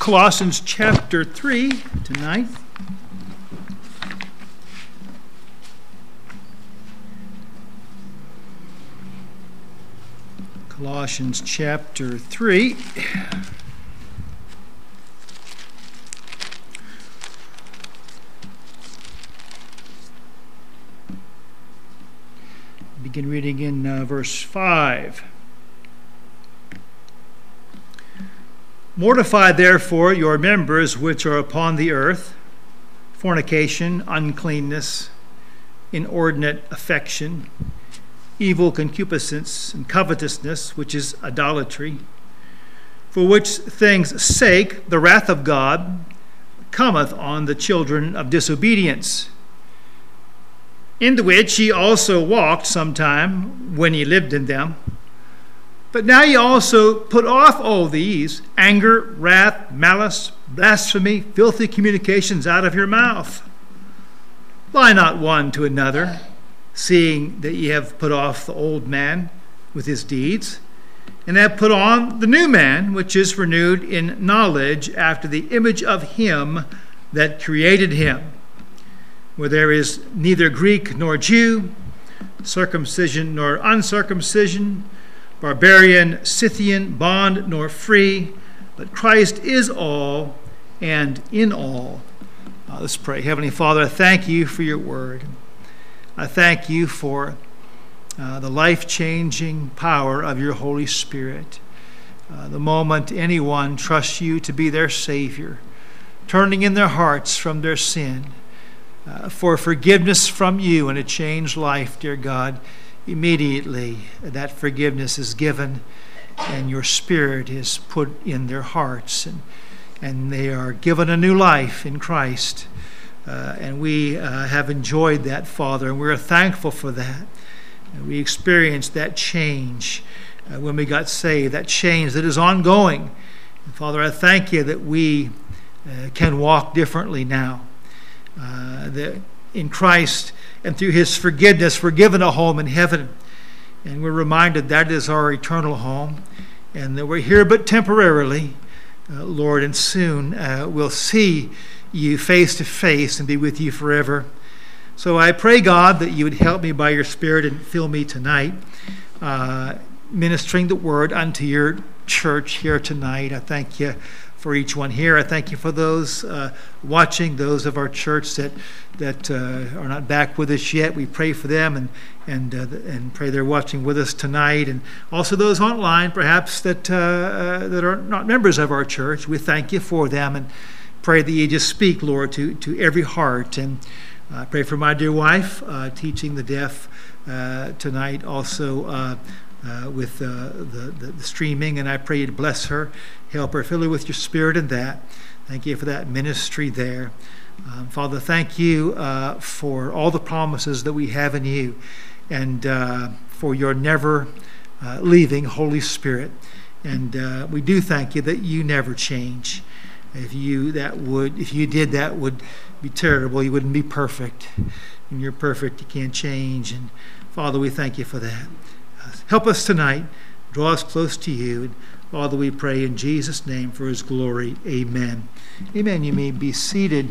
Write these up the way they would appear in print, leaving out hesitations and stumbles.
Colossians chapter 3 tonight. Colossians chapter 3. Begin reading in verse 5. Mortify therefore your members which are upon the earth, fornication, uncleanness, inordinate affection, evil concupiscence, and covetousness, which is idolatry, for which things' sake the wrath of God cometh on the children of disobedience, into which ye also walked sometime when ye lived in them. But now ye also put off all these, anger, wrath, malice, blasphemy, filthy communications out of your mouth. Lie not one to another, seeing that ye have put off the old man with his deeds, and have put on the new man, which is renewed in knowledge after the image of him that created him, where there is neither Greek nor Jew, circumcision nor uncircumcision, barbarian, Scythian, bond nor free, but Christ is all and in all. Let's pray. Heavenly Father, I thank you for your word. I thank you for the life-changing power of your Holy Spirit. The moment anyone trusts you to be their Savior, turning in their hearts from their sin, for forgiveness from you and a changed life, dear God, immediately that forgiveness is given and your Spirit is put in their hearts, and they are given a new life in Christ. And we have enjoyed that, Father, and we're thankful for that. And we experienced that change when we got saved, that change that is ongoing. And Father, I thank you that we can walk differently now. That in Christ and through his forgiveness, we're given a home in heaven. And we're reminded that is our eternal home, and that we're here but temporarily, Lord, and soon we'll see you face to face and be with you forever. So I pray, God, that you would help me by your Spirit and fill me tonight, ministering the word unto your church here tonight. I thank you for each one here. I thank you for those watching, those of our church that are not back with us yet. We pray for them and pray they're watching with us tonight, and also those online, perhaps that are not members of our church. We thank you for them and pray that you just speak, Lord, to every heart. And I pray for my dear wife, teaching the deaf tonight, also with the streaming, and I pray you to bless her, help her, fill her with your Spirit in that. Thank you for that ministry there. Father, thank you for all the promises that we have in you, and for your never leaving Holy Spirit. And we do thank you that you never change. If you did, that would be terrible. You wouldn't be perfect. And you're perfect. You can't change. And Father, we thank you for that. Help us tonight. Draw us close to you. And Father, we pray in Jesus' name for his glory. Amen. Amen. You may be seated.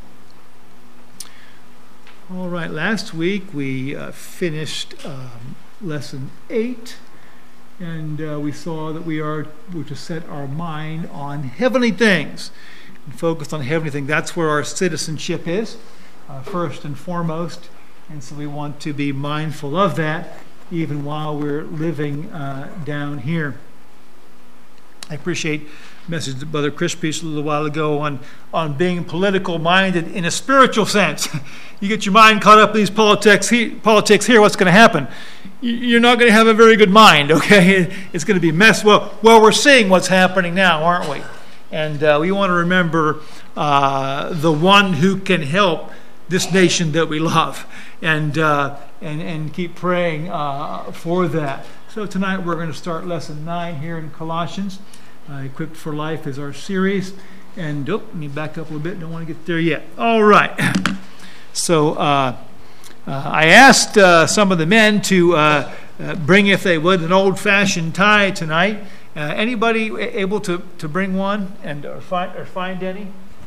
All right. Last week we finished lesson 8. And we saw that we are to set our mind on heavenly things and focus on heavenly things. That's where our citizenship is, first and foremost. And so we want to be mindful of that even while we're living down here. I appreciate a message that Brother Chris preached a little while ago on being political minded in a spiritual sense. You get your mind caught up in these politics here, what's going to happen? You're not going to have a very good mind, okay? It's going to be a mess. Well, we're seeing what's happening now, aren't we? And we want to remember the one who can help this nation that we love, and keep praying for that. So tonight we're going to start lesson 9 here in Colossians. Equipped for Life is our series. And let me back up a little bit. Don't want to get there yet. All right. So I asked some of the men to bring, if they would, an old-fashioned tie tonight. Anybody able to bring one and or find any?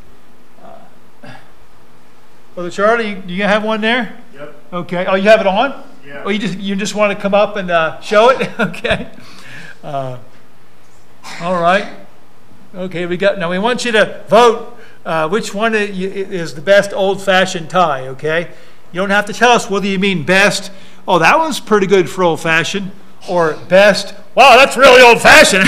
Brother Charlie, do you have one there? Yep. Okay. Oh, you have it on? Yeah. Oh, you just want to come up and show it? Okay. All right. Okay. Now we want you to vote which one is the best old-fashioned tie. Okay. You don't have to tell us whether you mean best. Oh, that one's pretty good for old-fashioned, or best. Wow, that's really old-fashioned.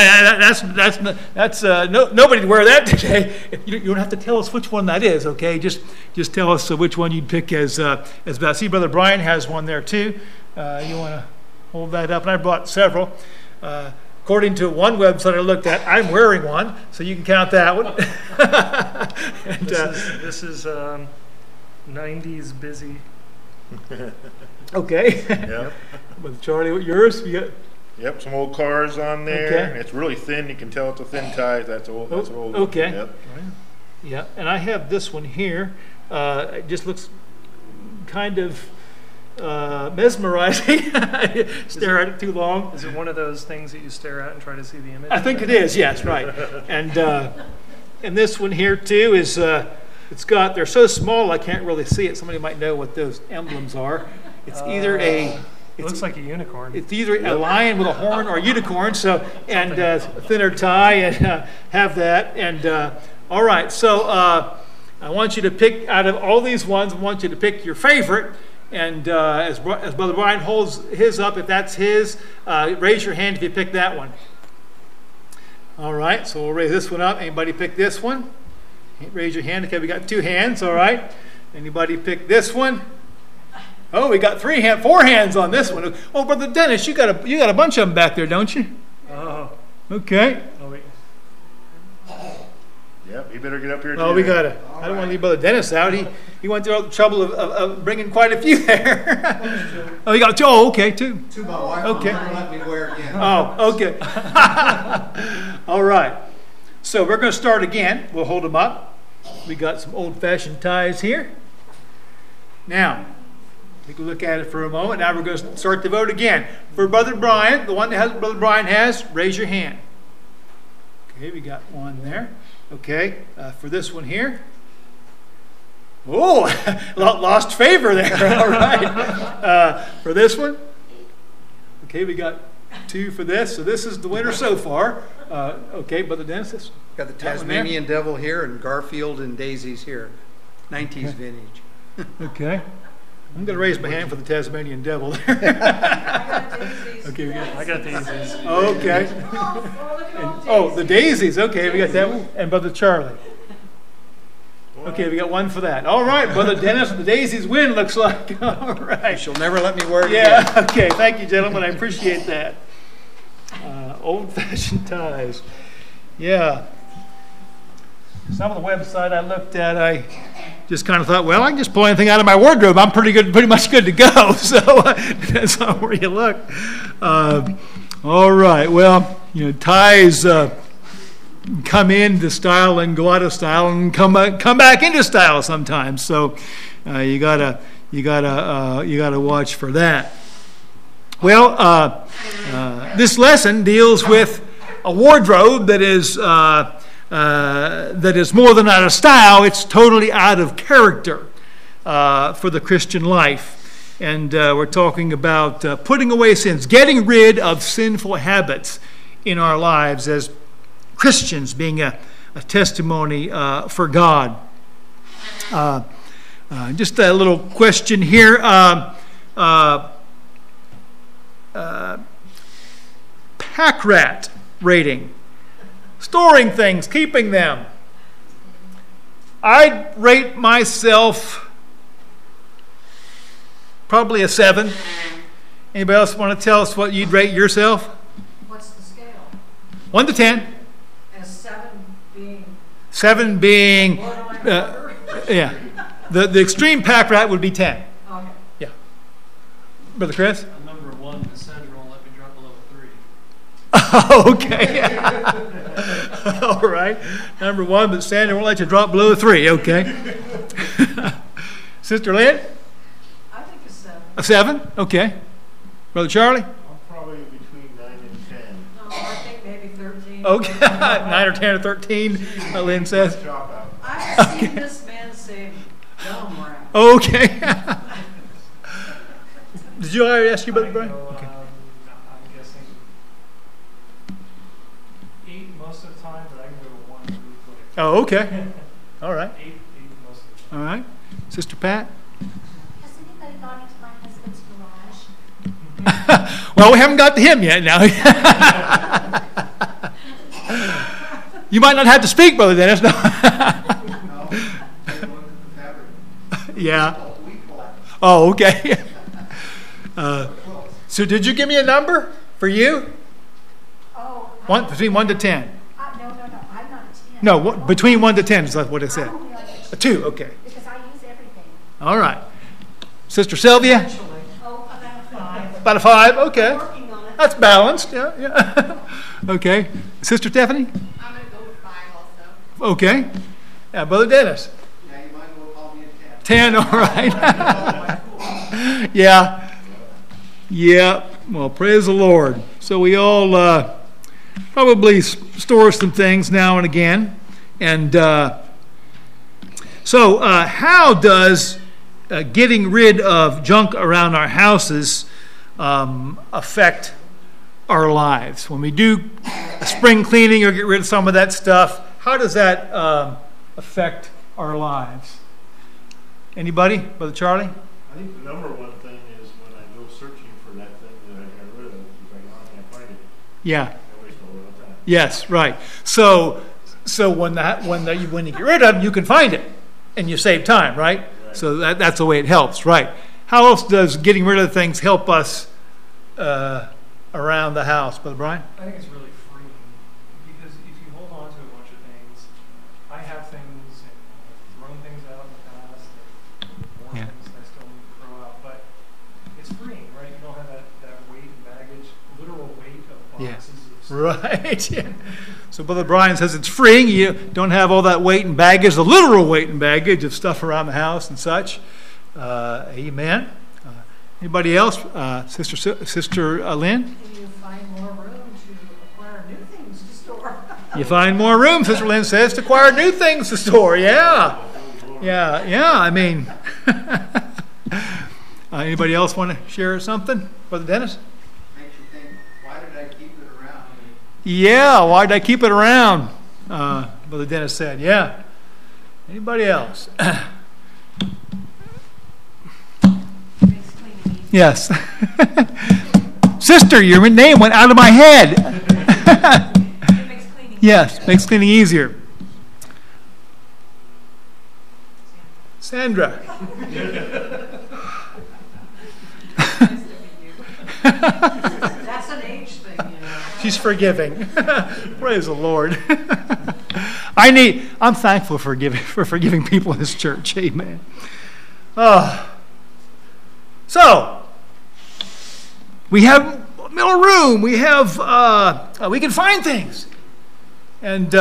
Nobody would wear that today. You don't have to tell us which one that is, okay? Just tell us which one you'd pick as best. See, Brother Brian has one there too. You want to hold that up? And I brought several. According to one website I looked at, I'm wearing one, so you can count that one. And, this is 90s busy. Okay. Yep. With Charlie, what yours? You got? Yep, some old cars on there. Okay. It's really thin. You can tell it's a thin tie. That's old. That's old. Okay. Yep. Yeah, and I have this one here. It just looks kind of mesmerizing. Stare at it too long. Is it one of those things that you stare at and try to see the image? I think it is. Yes, right. And this one here too is. They're so small I can't really see it. Somebody might know what those emblems are. It's either it looks like a unicorn. It's either a lion with a horn or a unicorn. So and thinner tie and have that. And all right. So I want you to pick out of all these ones. I want you to pick your favorite. And as Brother Brian holds his up, if that's his, raise your hand if you pick that one. All right. So we'll raise this one up. Anybody pick this one? Raise your hand. Okay, we got 2 hands. All right. Anybody pick this one? Oh, we got 4 hands on this one. Oh, Brother Dennis, you got a bunch of them back there, don't you? Oh. Okay. Oh wait. Yep. You better get up here. Oh, we got it. I don't want to leave Brother Dennis out. He went through all the trouble of bringing quite a few there. Oh, you got 2. Oh, okay, 2. 2 my wife. Okay. Never let me wear again. Oh, okay. All right. So we're going to start again. We'll hold them up. We got some old-fashioned ties here. Now, take a look at it for a moment. Now we're going to start the vote again. For Brother Brian, the one that Brother Brian has, raise your hand. Okay, we got one there. Okay, for this one here. Oh, lost favor there. All right. For this one. Okay, we got 2 for this. So this is the winner so far. Okay, Brother Dennis. Got the Tasmanian Devil here and Garfield and Daisies here. 90s vintage. Okay. I'm going to raise my hand for the Tasmanian Devil there. Okay, I got daisies. Okay. The daisies. Okay, we got that one. And Brother Charlie. Okay, we got 1 for that. All right, Brother Dennis, the daisies win, looks like. All right. She'll never let me wear it Yeah, again. okay. Thank you, gentlemen. I appreciate that. Old-fashioned ties. Yeah. Some of the website I looked at, I just kind of thought, well, I can just pull anything out of my wardrobe. I'm pretty much good to go. So depends on where you look. All right. Well, ties come into style and go out of style and come back into style sometimes. So you gotta watch for that. Well, this lesson deals with a wardrobe that is more than out of style. It's totally out of character for the Christian life. And we're talking about putting away sins, getting rid of sinful habits in our lives as Christians, being a testimony for God. Just a little question here. Pack rat rating. Storing things, keeping them. I'd rate myself probably a 7. Anybody else want to tell us what you'd rate yourself? What's the scale? 1 to 10. And 7 being... 7 being... borderline yeah. The extreme pack rat would be 10. Okay. Yeah. Brother Chris? Number 1, the Sandra won't let me drop below 3. Okay. All right. Number 1, but Sandra won't let you drop below 3. Okay. Sister Lynn? I think a 7. A 7? Okay. Brother Charlie? I'm probably between 9 and 10. No, I think maybe Okay, 9 or 10 or 13, Lynn says. Chop out. I've seen this man say dumb rap. Okay. Did you already ask you about I it, Brian? go, Okay. I'm guessing 8 most of the time, but I can go to 1 really quick. Oh, okay. All right. 8 most of the time. All right. Sister Pat? Has anybody gone into my husband's garage? Well, we haven't got to him yet now. You might not have to speak, Brother Dennis. No. No, they look at the fabric. Yeah. We call Oh, okay. So did you give me a number for you? Oh. Between 1 to 10. No, I'm not a 10. No, between 1 to 10 is what it said. I'm only like A 2, okay. because I use everything. All right. Sister Sylvia? Oh, about a 5. About a 5, okay. Working on it. That's balanced, yeah. Okay. Sister Stephanie? I'm gonna go with 5 also. Okay. Yeah, Brother Dennis? Yeah, you might as well call me a 10. 10, all right. Yeah. Yeah. Well, praise the Lord. So we all probably store some things now and again. And so how does getting rid of junk around our houses affect our lives? When we do a spring cleaning or get rid of some of that stuff, how does that affect our lives? Anybody? Brother Charlie? I think the number one thing is when I go searching for that thing that I got rid of, if I can't find it, Yeah. I waste a lot of time. Yes, right. So when you get rid of them, you can find it, and you save time, right? Right. So that's the way it helps, right? How else does getting rid of things help us around the house, Brother Brian? I think it's really freeing because if you hold on to a bunch of things, I have things and I've thrown things out in the past, and more Yeah. things that I still need to throw out. But it's freeing, right? You don't have that weight and baggage, literal weight of Yeah. boxes of stuff. Right. Yeah. So Brother Brian says it's freeing. You don't have all that weight and baggage, the literal weight and baggage of stuff around the house and such. Amen. Anybody else? Sister Lynn? And you find more room to acquire new things to store. You find more room, Sister Lynn says, to acquire new things to store. Yeah. Yeah. I mean, anybody else want to share something? Brother Dennis? Makes you think, why did I keep it around? Yeah, why did I keep it around? Brother Dennis said, yeah. Anybody else? Makes cleaning easy. Yes. Sister, your name went out of my head. It makes cleaning Yes, easier. makes cleaning easier. Sandra. That's an age thing, you know. She's forgiving. Praise the Lord. I'm thankful for forgiving people in this church. Amen. So we have middle room. We have we can find things, and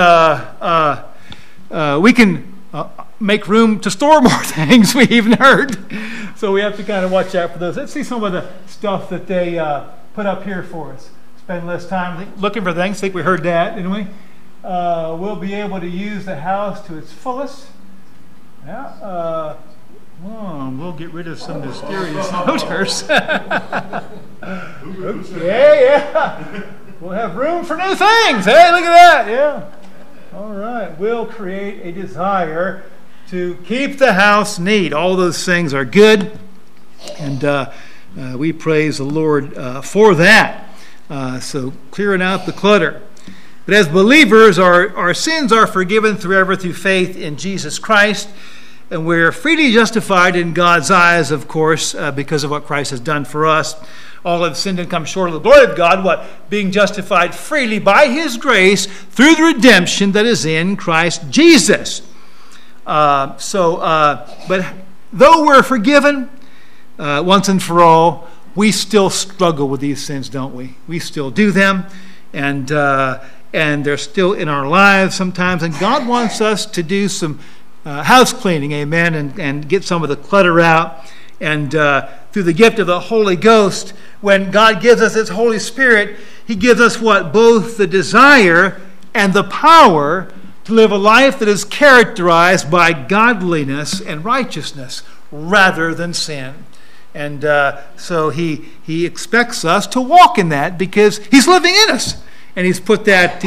we can make room to store more things. We even heard. So we have to kind of watch out for those. Let's see some of the stuff that they put up here for us. Spend less time looking for things. I think we heard that, didn't we? We'll be able to use the house to its fullest. Yeah. We'll get rid of some mysterious odors. Yeah. We'll have room for new things. Hey, look at that. Yeah. All right. We'll create a desire to keep the house neat. All those things are good. And we praise the Lord for that. So clearing out the clutter. But as believers, our sins are forgiven through faith in Jesus Christ. And we're freely justified in God's eyes, of course, because of what Christ has done for us. All have sinned and come short of the glory of God, being justified freely by His grace through the redemption that is in Christ Jesus. But though we're forgiven once and for all, we still struggle with these sins, don't we? We still do them, and they're still in our lives sometimes. And God wants us to do some house cleaning, amen, and get some of the clutter out. And through the gift of the Holy Ghost, when God gives us His Holy Spirit, He gives us what? Both the desire and the power to live a life that is characterized by godliness and righteousness rather than sin. And so he expects us to walk in that because he's living in us, and he's put that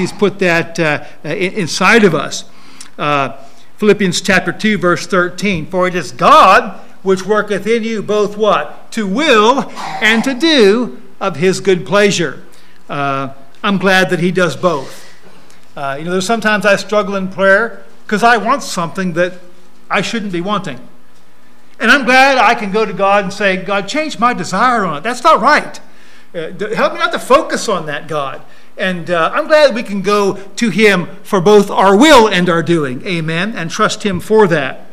inside of us. Philippians chapter 2, verse 13. For it is God which worketh in you both what? To will and to do of his good pleasure. I'm glad that he does both. There's sometimes I struggle in prayer because I want something that I shouldn't be wanting. And I'm glad I can go to God and say, God, change my desire on it. That's not right. Help me not to focus on that, God. And I'm glad we can go to him for both our will and our doing. Amen. And trust him for that.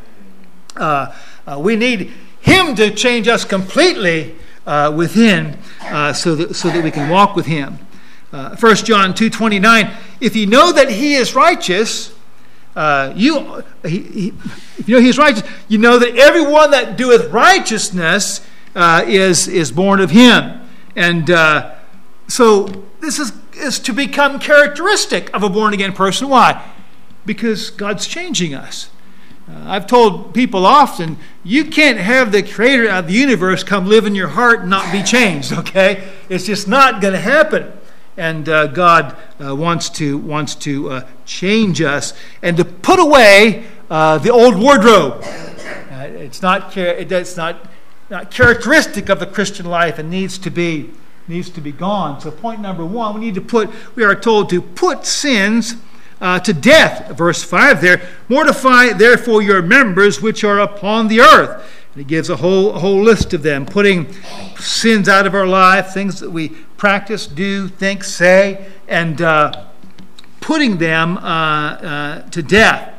We need him to change us completely within so that we can walk with him. 1 John 2:29, if you know that he is righteous, if you know he is righteous, you know that everyone that doeth righteousness is born of him. And so this is to become characteristic of a born-again person. Why? Because God's changing us. I've told people often, you can't have the creator of the universe come live in your heart and not be changed, okay? It's just not going to happen. And God wants to change us and to put away the old wardrobe. It's not characteristic of the Christian life and needs to be gone. So point number one, we are told to put sins to death. Verse 5 there, mortify therefore your members which are upon the earth. And he gives a whole list of them, putting sins out of our life, things that we practice, do, think, say, and putting them to death.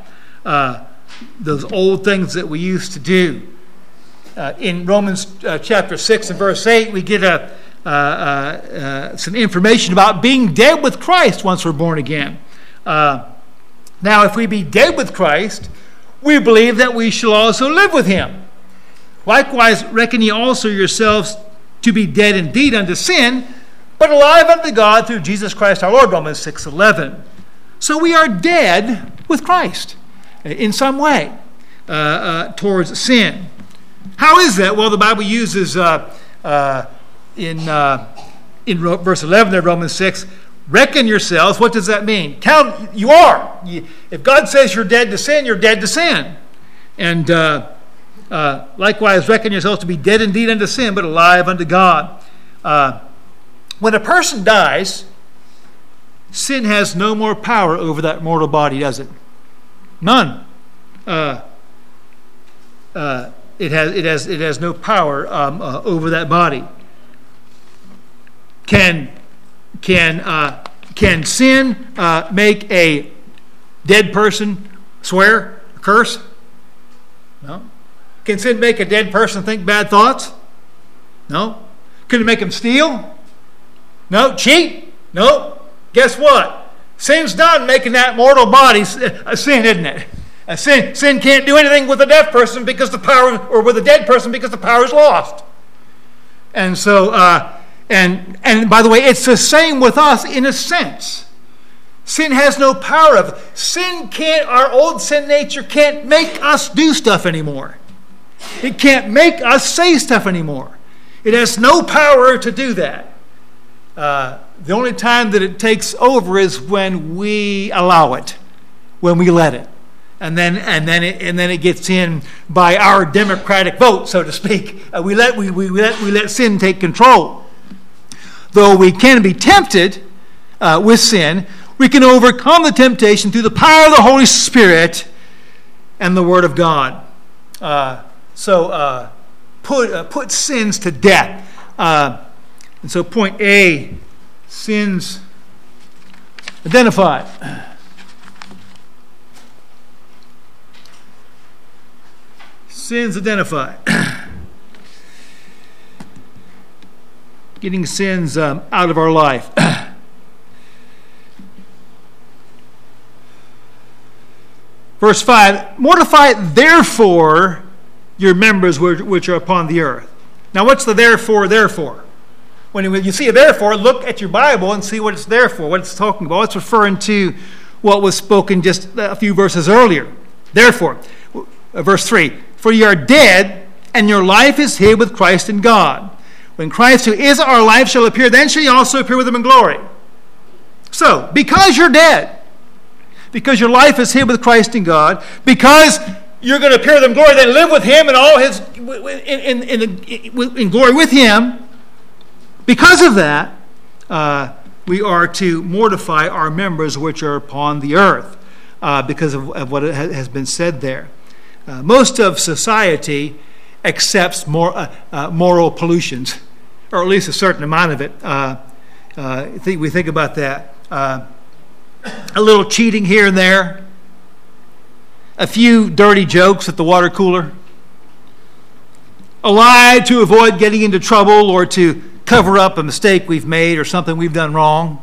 Those old things that we used to do. In Romans chapter 6 and verse 8, we get some information about being dead with Christ once we're born again. Now, if we be dead with Christ, we believe that we shall also live with him. Likewise, reckon ye also yourselves to be dead indeed unto sin, but alive unto God through Jesus Christ our Lord, Romans 6:11. So we are dead with Christ in some way towards sin. How is that? Well, the Bible uses in verse 11 there, Romans 6, reckon yourselves. What does that mean? Count. You are. If God says you're dead to sin, you're dead to sin. And likewise, reckon yourselves to be dead indeed unto sin, but alive unto God. When a person dies, sin has no more power over that mortal body, does it? None. It has no power over that body. Can sin make a dead person swear, curse? No. Can sin make a dead person think bad thoughts? No. Can it make him steal? No. Cheat? No. Guess what? Sin's done making that mortal body a sin, isn't it? Sin can't do anything with a dead person because the power, or with a dead person because the power is lost. And so, and by the way, it's the same with us in a sense. Sin has no power of sin. Our old sin nature can't make us do stuff anymore. It can't make us say stuff anymore. It has no power to do that. The only time that it takes over is when we allow it, when we let it, and then it gets in by our democratic vote, so to speak. We let sin take control. Though we can be tempted with sin, we can overcome the temptation through the power of the Holy Spirit and the Word of God. So put sins to death. And so point A, sins identified. Sins identified. Getting sins out of our life. Verse 5, mortify therefore your members which are upon the earth. Now what's the therefore? When you see a therefore, look at your Bible and see what it's there for, what it's talking about. It's referring to what was spoken just a few verses earlier. Therefore, verse 3, for you are dead, and your life is hid with Christ in God. When Christ, who is our life, shall appear, then shall you also appear with him in glory. So, because you're dead, because your life is hid with Christ in God, because you're going to appear with him in glory, then live with him and all his in glory with him. Because of that, we are to mortify our members which are upon the earth, because of what has been said there. Most of society accepts moral pollutions, or at least a certain amount of it. We think about that. A little cheating here and there, a few dirty jokes at the water cooler, a lie to avoid getting into trouble or to cover up a mistake we've made or something we've done wrong.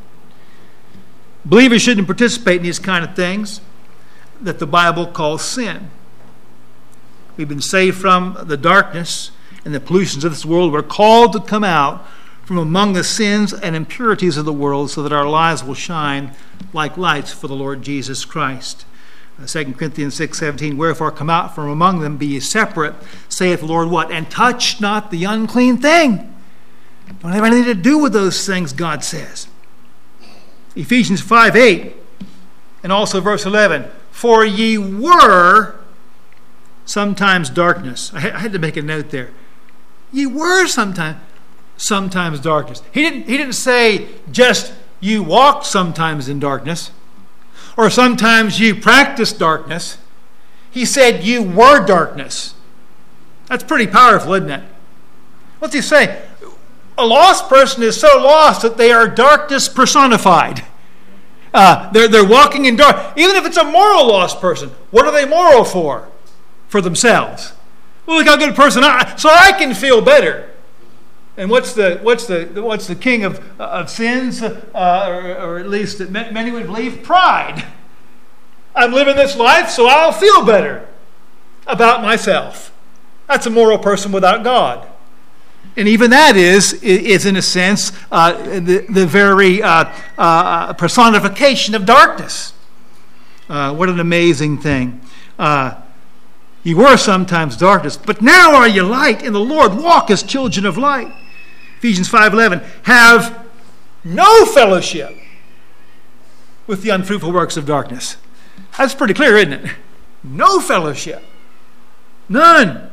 Believers shouldn't participate in these kind of things that the Bible calls sin. We've been saved from the darkness and the pollutions of this world. We're called to come out from among the sins and impurities of the world so that our lives will shine like lights for the Lord Jesus Christ. 2 Corinthians 6:17, wherefore come out from among them, be ye separate, saith the Lord what? And touch not the unclean thing. Don't have anything to do with those things, God says. Ephesians 5:8, and also verse 11, for ye were sometimes darkness. I had to make a note there. Ye were sometimes darkness. He didn't say just you walked sometimes in darkness, or sometimes you practiced darkness. He said you were darkness. That's pretty powerful, isn't it? What's he saying? A lost person is so lost that they are darkness personified. They're walking in dark. Even if it's a moral lost person, what are they moral for? For themselves. Well, look how good a person so I can feel better. And what's the king of sins, or at least that many would believe? Pride. I'm living this life so I'll feel better about myself. That's a moral person without God. And even that is in a sense the very personification of darkness. What an amazing thing. You were sometimes darkness, but now are you light in the Lord. Walk as children of light. Ephesians 5:11, have no fellowship with the unfruitful works of darkness. That's pretty clear, isn't it? No fellowship. None.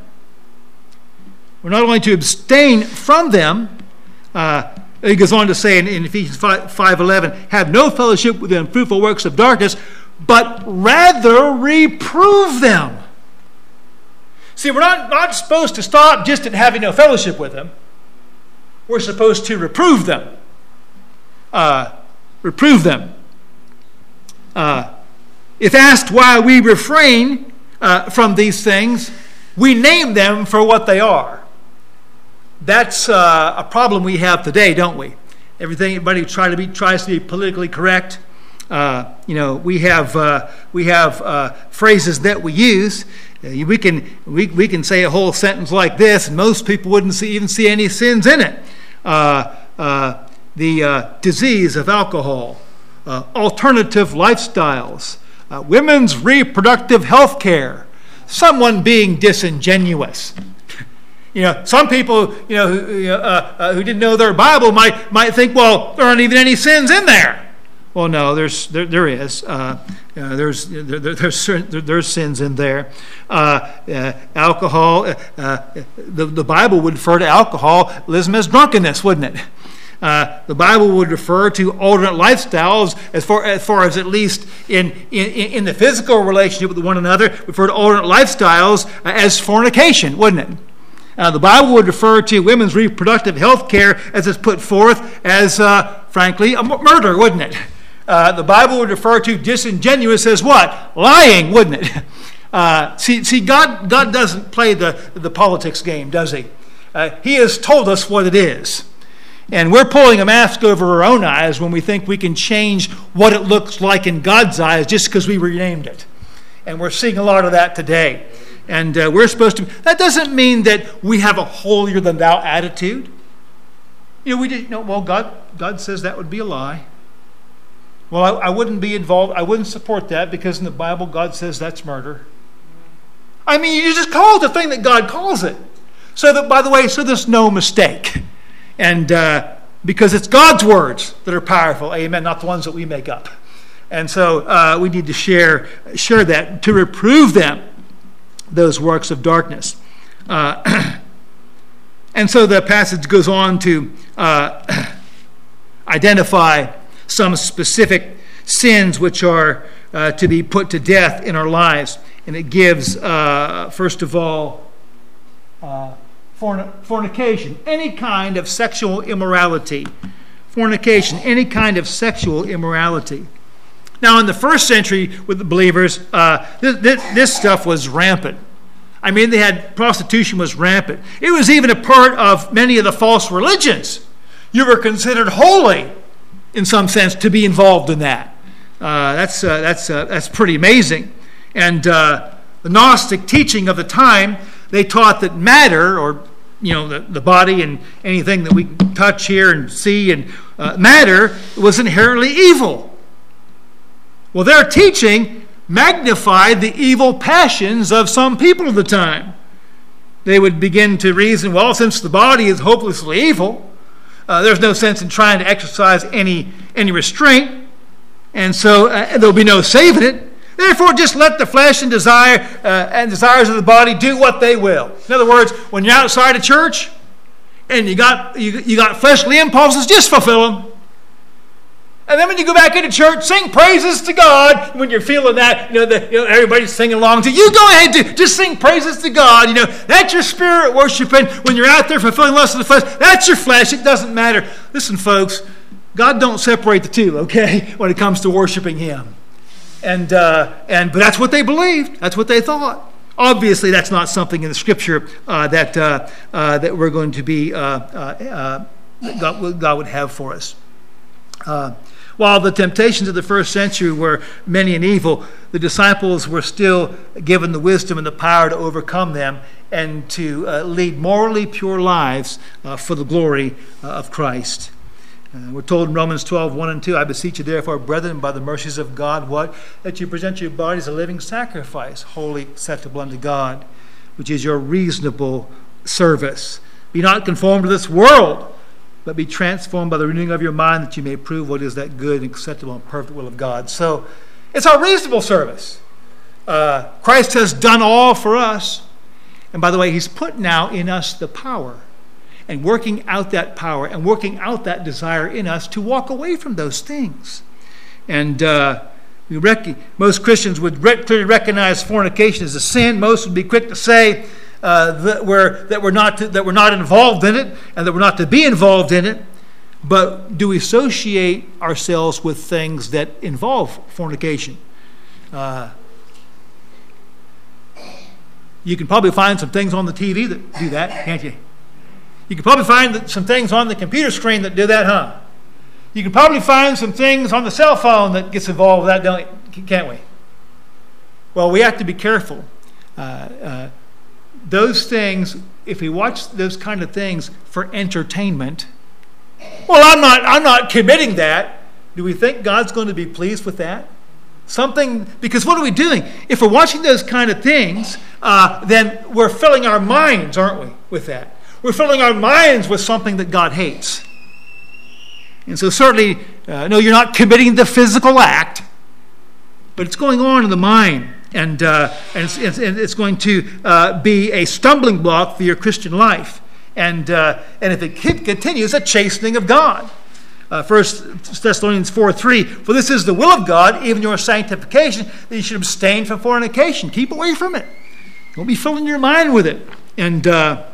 We're not only to abstain from them, he goes on to say in Ephesians 5:11, have no fellowship with the unfruitful works of darkness, but rather reprove them. See, we're not supposed to stop just at having no fellowship with them. We're supposed to reprove them. Reprove them. If asked why we refrain from these things, we name them for what they are. That's a problem we have today, don't we? Everybody tries to be politically correct. We have phrases that we use. We can say a whole sentence like this, and most people wouldn't even see any sins in it. The disease of alcohol, alternative lifestyles, women's reproductive health care, someone being disingenuous. Some people, who didn't know their Bible might think, well, there aren't even any sins in there. Well, no, there is. There's sins in there. Alcohol. The Bible would refer to alcoholism as drunkenness, wouldn't it? The Bible would refer to alternate lifestyles as far as at least in the physical relationship with one another, refer to alternate lifestyles as fornication, wouldn't it? The Bible would refer to women's reproductive health care as it's put forth as, frankly, a murder, wouldn't it? The Bible would refer to disingenuous as what? Lying, wouldn't it? See, God doesn't play the politics game, does he? He has told us what it is. And we're pulling a mask over our own eyes when we think we can change what it looks like in God's eyes just because we renamed it. And we're seeing a lot of that today. And we're supposed to... That doesn't mean that we have a holier-than-thou attitude. God says that would be a lie. Well, I wouldn't be involved. I wouldn't support that because in the Bible, God says that's murder. I mean, you just call it the thing that God calls it. So that, by the way, so there's no mistake. And because it's God's words that are powerful, amen, not the ones that we make up. And so we need to share that to reprove them, those works of darkness. And so the passage goes on to identify some specific sins which are to be put to death in our lives. And it gives, first of all, fornication, any kind of sexual immorality. Fornication, any kind of sexual immorality. Now, in the first century with the believers, this stuff was rampant. I mean, prostitution was rampant. It was even a part of many of the false religions. You were considered holy, in some sense, to be involved in that. That's pretty amazing. And the Gnostic teaching of the time, they taught that matter, or the body and anything that we can touch here and see, and matter was inherently evil. Well, their teaching magnified the evil passions of some people of the time. They would begin to reason, well, since the body is hopelessly evil, there's no sense in trying to exercise any restraint, and so there'll be no saving it. Therefore, just let the flesh and desires of the body do what they will. In other words, when you're outside of church and you got fleshly impulses, just fulfill them. And then when you go back into church, sing praises to God. When you're feeling that, everybody's singing along to you. Go ahead, just sing praises to God. That's your spirit worshiping. When you're out there fulfilling lust of the flesh, that's your flesh. It doesn't matter. Listen, folks, God don't separate the two, okay, when it comes to worshiping Him. But that's what they believed. That's what they thought. Obviously, that's not something in the Scripture that we're going to be God would have for us. While the temptations of the first century were many and evil, the disciples were still given the wisdom and the power to overcome them and to lead morally pure lives for the glory of Christ. We're told in Romans 12, 1 and 2, I beseech you therefore, brethren, by the mercies of God, what? That you present your bodies a living sacrifice, holy, acceptable unto God, which is your reasonable service. Be not conformed to this world, but be transformed by the renewing of your mind, that you may prove what is that good and acceptable and perfect will of God. So it's our reasonable service. Christ has done all for us. And by the way, He's put now in us the power, and working out that power and working out that desire in us to walk away from those things. And most Christians would clearly recognize fornication as a sin. Most would be quick to say that we're not involved in it and that we're not to be involved in it. But do we associate ourselves with things that involve fornication? You can probably find some things on the TV that do that, can't you? You can probably find some things on the computer screen that do that, huh? You can probably find some things on the cell phone that gets involved with that, can't we? Well, we have to be careful. Those things, if we watch those kind of things for entertainment, well, I'm not committing that. Do we think God's going to be pleased with that? Because what are we doing? If we're watching those kind of things, then we're filling our minds, aren't we, with that? We're filling our minds with something that God hates. And so certainly, no, you're not committing the physical act, but it's going on in the mind. And it's going to be a stumbling block for your Christian life. And if it continues, a chastening of God. 1 Thessalonians 4:3, for this is the will of God, even your sanctification, that you should abstain from fornication. Keep away from it. Don't be filling your mind with it. And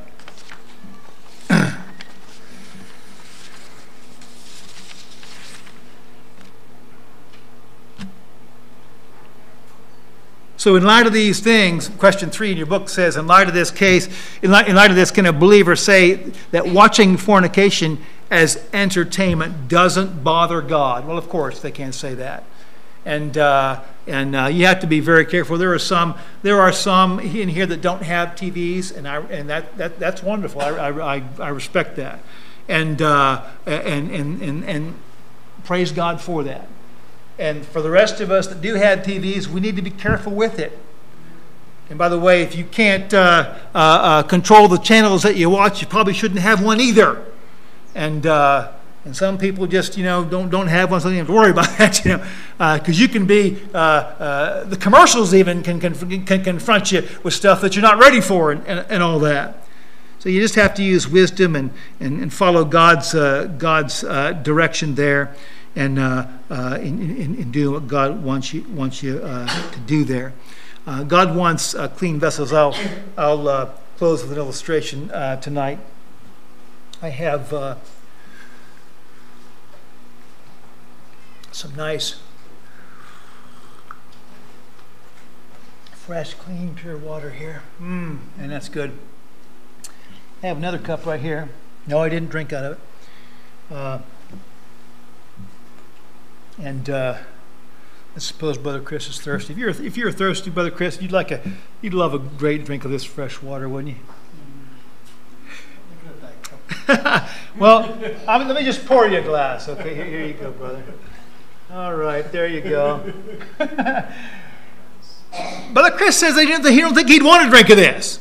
so in light of these things, question 3 in your book says, in light of this case, in light of this, can a believer say that watching fornication as entertainment doesn't bother God? Well, of course, they can't say that. And you have to be very careful. There are some in here that don't have TVs, and that's wonderful. I respect that, and praise God for that. And for the rest of us that do have TVs, we need to be careful with it. And by the way, if you can't control the channels that you watch, you probably shouldn't have one either. And some people just don't have one, so you don't have to worry about that. Because you can be the commercials even can confront you with stuff that you're not ready for and all that. So you just have to use wisdom and follow God's direction there, and in doing what God wants you to do there. God wants clean vessels. I'll close with an illustration tonight. I have some nice, fresh, clean, pure water here. And that's good. I have another cup right here. No, I didn't drink out of it. I suppose Brother Chris is thirsty. If you're thirsty, Brother Chris, you'd love a great drink of this fresh water, wouldn't you? Well, let me just pour you a glass. Okay, here you go, brother. All right, there you go. Brother Chris says he don't think he'd want a drink of this.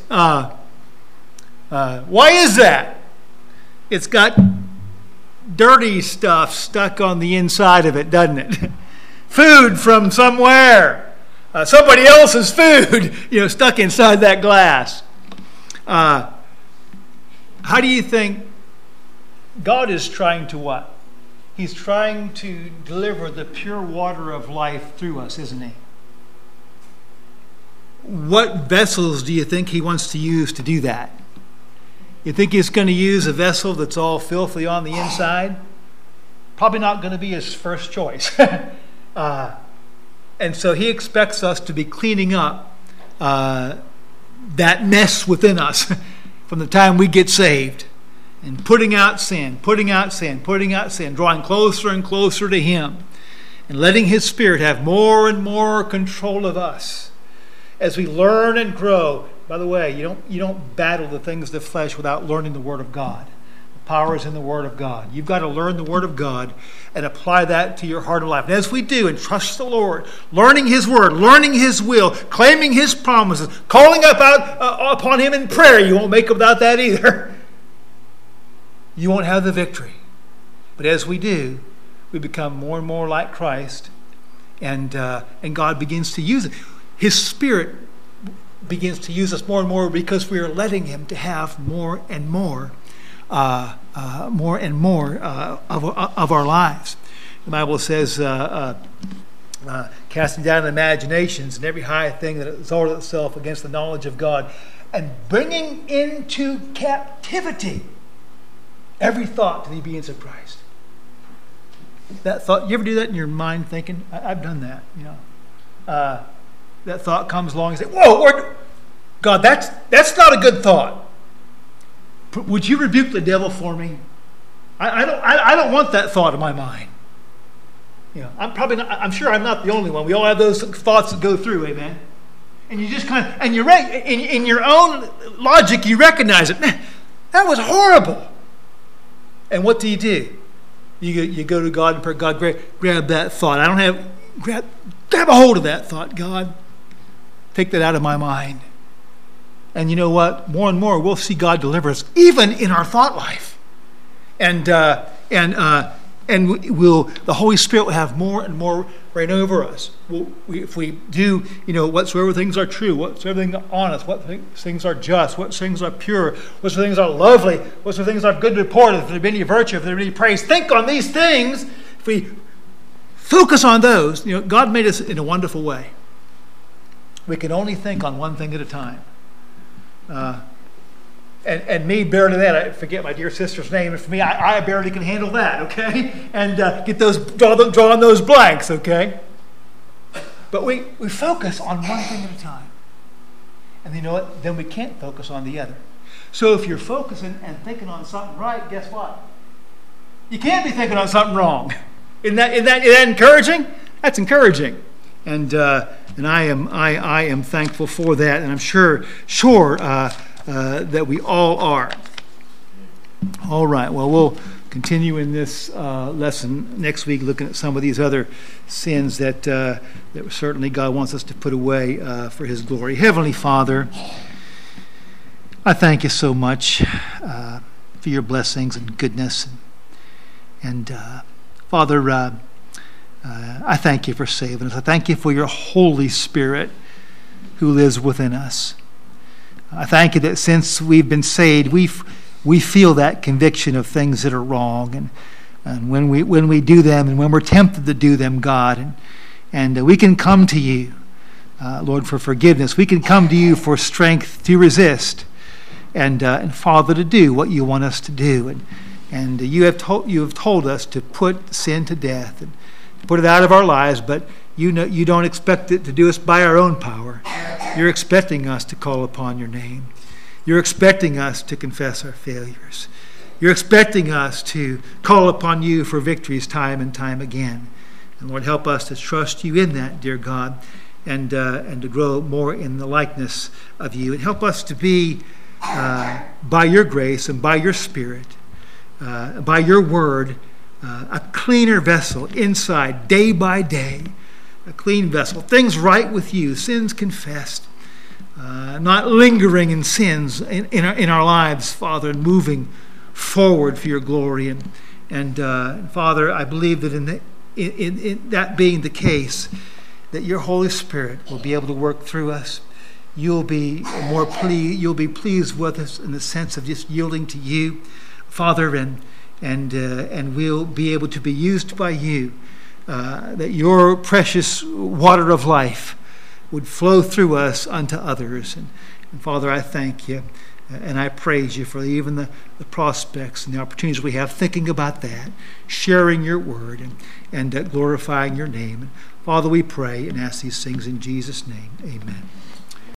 Why is that? It's got dirty stuff stuck on the inside of it, doesn't it? Food from somewhere. Somebody else's food, stuck inside that glass. How do you think God is trying to what? He's trying to deliver the pure water of life through us, isn't he? What vessels do you think he wants to use to do that? You think he's going to use a vessel that's all filthy on the inside? Probably not going to be his first choice. And so he expects us to be cleaning up that mess within us from the time we get saved, and putting out sin, drawing closer and closer to him, and letting his Spirit have more and more control of us as we learn and grow. By the way, you don't battle the things of the flesh without learning the Word of God. Power is in the Word of God. You've got to learn the Word of God and apply that to your heart and life. And as we do, and trust the Lord, learning His Word, learning His will, claiming His promises, calling upon Him in prayer, you won't make it without that either. You won't have the victory. But as we do, we become more and more like Christ, and God begins to use it. His Spirit begins to use us more and more because we are letting Him to have more and more of our lives. The Bible says, casting down imaginations and every high thing that exalts itself against the knowledge of God, and bringing into captivity every thought to the obedience of Christ. That thought, you ever do that in your mind thinking? I've done that, that thought comes along and say, whoa, or, God, that's not a good thought. Would you rebuke the devil for me? I don't want that thought in my mind. I'm sure I'm not the only one. We all have those thoughts that go through, amen. And you just and you're right, in your own logic, you recognize it. Man, that was horrible. And what do? You go to God and pray, God, grab that thought. Grab a hold of that thought, God. Take that out of my mind. And you know what? More and more, we'll see God deliver us, even in our thought life. And the Holy Spirit will have more and more reign over us. If we do, whatsoever things are true, whatsoever things are honest, what things are just, what things are pure, whatsoever things are lovely, whatsoever things are good report, if there be any virtue, if there be any praise, think on these things. If we focus on those, God made us in a wonderful way. We can only think on one thing at a time. And me barely that. I forget my dear sister's name. And for me, I barely can handle that. Okay, and draw on those blanks. Okay, but we focus on one thing at a time, and you know what? Then we can't focus on the other. So if you're focusing and thinking on something right, guess what? You can't be thinking on something wrong. Isn't that encouraging? That's encouraging. And I am thankful for that, and I'm sure that we all are. All right. Well, we'll continue in this lesson next week, looking at some of these other sins that certainly God wants us to put away for His glory. Heavenly Father, I thank you so much for your blessings and goodness. And Father, I thank you for saving us. I thank you for your Holy Spirit who lives within us. I thank you that since we've been saved, we feel that conviction of things that are wrong, and when we do them, and when we're tempted to do them, God, and we can come to you, Lord, for forgiveness. We can come to you for strength to resist, and Father, to do what you want us to do, and you have told us to put sin to death and put it out of our lives, but you don't expect it to do us by our own power. You're expecting us to call upon your name. You're expecting us to confess our failures. You're expecting us to call upon you for victories time and time again. And Lord, help us to trust you in that, dear God, and to grow more in the likeness of you. And help us to be, by your grace and by your Spirit, by your word, a cleaner vessel inside, day by day, a clean vessel. Things right with you, sins confessed, not lingering in sins in our lives, Father, and moving forward for your glory. And Father, I believe that in that being the case, that your Holy Spirit will be able to work through us. You'll be pleased with us in the sense of just yielding to you, Father, and we'll be able to be used by you, that your precious water of life would flow through us unto others. And Father, I thank you and I praise you for even the prospects and the opportunities we have thinking about that, sharing your word and glorifying your name. And Father, we pray and ask these things in Jesus' name. Amen.